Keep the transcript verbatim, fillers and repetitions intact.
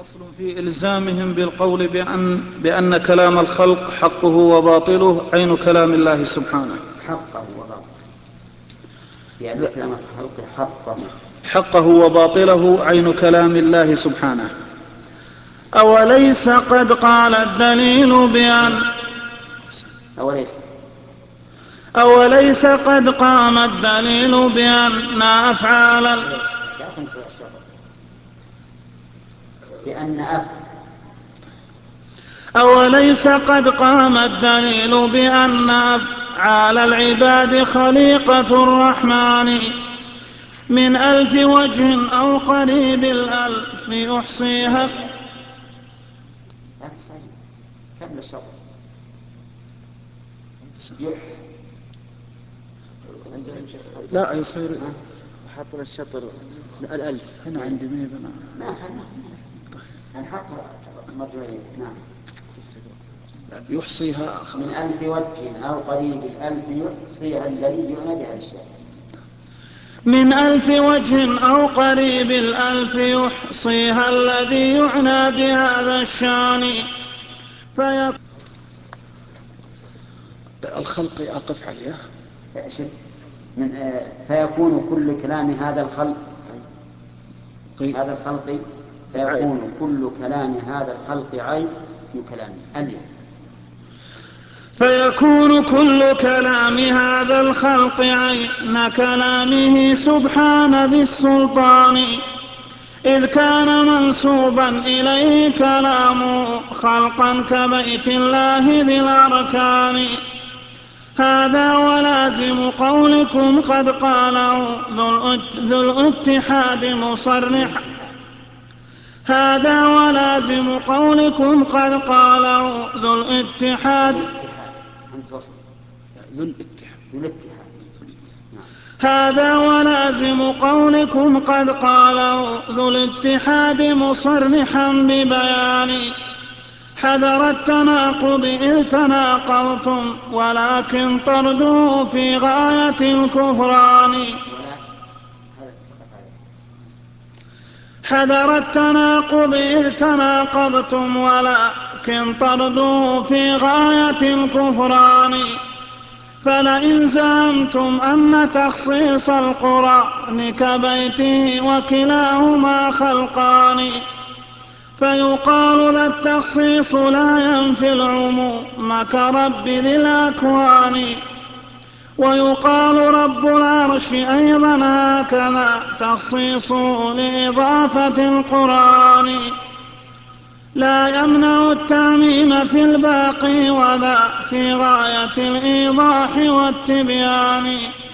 فصل في إلزامهم بالقول بأن, بأن كلام الخلق حقه وباطله عين كلام الله سبحانه. حقه وباطله، بأن كلام الخلق حقه حقه وباطله عين كلام الله سبحانه. أوليس قد قال الدليل بأن أوليس أوليس قد قام الدليل بأن أفعال لا تنسى الشر بأن أف أوليس قد قام الدليل بأن أفعال العباد خليقة الرحمن من ألف وجه أو قريب الألف يحصيها. لا تستعجل، كمل الشر. لا يصير حطنا الشطر الألف هنا عندي ما يبنى ما خلنا نحط مرجعين. نعم. يحصيها من ألف وجه أو قريب الألف يحصيها الذي يعنى بهذا الشيء. من ألف وجه أو قريب الألف يحصيها الذي يعنى بهذا الشان. في الخلق أقف عليه من آه فيكون كل كلام هذا الخلق هذا الخلق فيكون كل كلام هذا الخلق عين كلامه اليوم. فيكون كل كلام هذا الخلق عين كلامه سبحان ذي السلطان، إذ كان منسوبا إليه كلامه خلقا كبيت الله ذي الأركان. هذا ولازم قولكم قد قاله ذو الاتحاد مصرحا هذا ولازم قولكم قد قاله ذو الاتحاد ذو الاتحاد هذا ولازم قولكم قد قاله ذو الاتحاد مصرحا ببيان. حذر التناقض إذ تناقضتم ولكن طرده في غاية الكفران. حذر التناقض إذ تناقضتم ولكن طرده في غاية الكفران. فلئن زعمتم أن تخصيص القرآن كبيته وكلاهما خلقان فيقال ذا التخصيص لا ينفي العموم كرب ذي الأكوان. ويقال رب العرش أيضا هكذا تخصيصه لإضافة القرآن لا يمنع التعميم في الباقي وذا في غاية الإيضاح والتبيان.